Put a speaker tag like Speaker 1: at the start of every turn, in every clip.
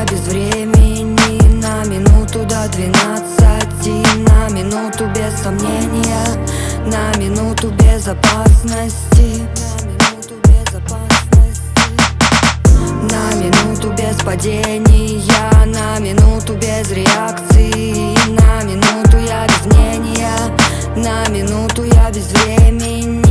Speaker 1: я без времени, на минуту до 12, на минуту без сомнения, на минуту безопасности, на минуту без падения, на минуту без реакции, на минуту я без мнения, на минуту я без времени.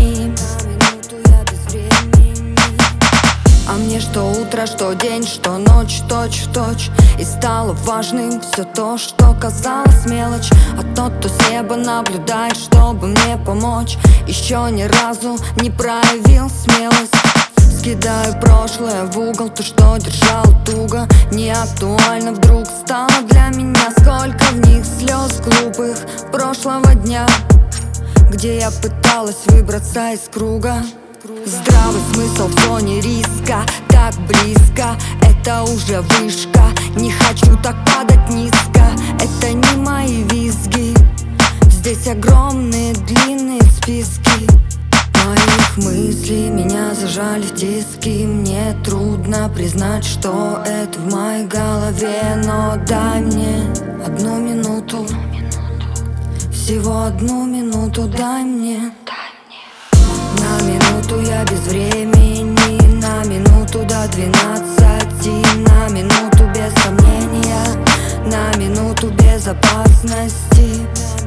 Speaker 1: А мне что утро, что день, что ночь, точь в точь. И стало важным все то, что казалось мелочь. А тот, кто с неба наблюдает, чтобы мне помочь, еще ни разу не проявил смелость. Скидаю прошлое в угол, то, что держал туго, не актуально вдруг стало для меня. Сколько в них слез глупых прошлого дня, где я пыталась выбраться из круга. Здравый смысл в зоне риска, так близко, это уже вышка. Не хочу так падать низко, это не мои визги. Здесь огромные длинные списки моих мыслей, меня зажали в тиски. Мне трудно признать, что это в моей голове, но дай мне одну минуту, всего одну минуту дай мне. На минуту я без времени, на минуту до 12, на минуту без сомнения, на минуту безопасности,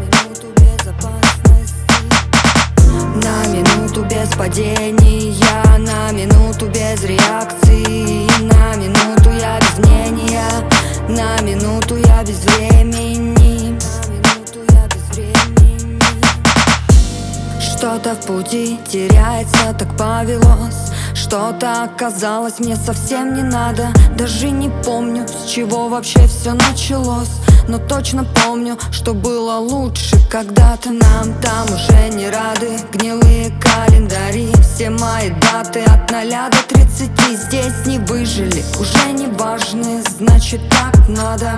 Speaker 1: на минуту без падения, на минуту без реакции, на минуту я без мнения, на минуту я без времени. Что-то в пути теряется, так повелось. Что-то оказалось мне совсем не надо. Даже не помню, с чего вообще все началось, но точно помню, что было лучше когда-то. Нам там уже не рады гнилые календари. Все мои даты от 0 до 30 здесь не выжили, уже не важны, значит так надо.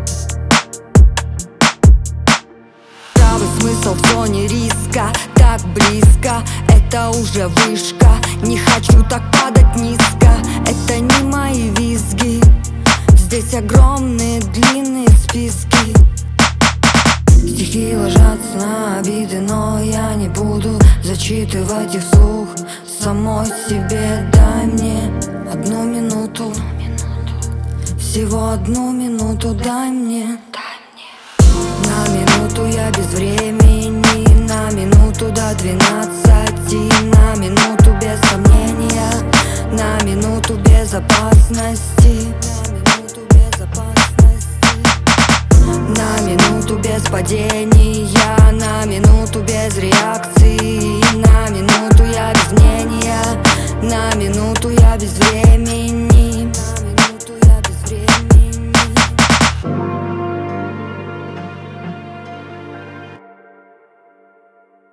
Speaker 1: Смысл в зоне риска, так близко, это уже вышка. Не хочу так падать низко, это не мои визги. Здесь огромные длинные списки. Стихи ложатся на обиды, но я не буду зачитывать их вслух самой себе. Дай мне одну минуту, всего одну минуту дай мне. На минуту я без времени, на минуту до 12, на минуту без сомнения, на минуту безопасности, на минуту без падения, на минуту без реакции,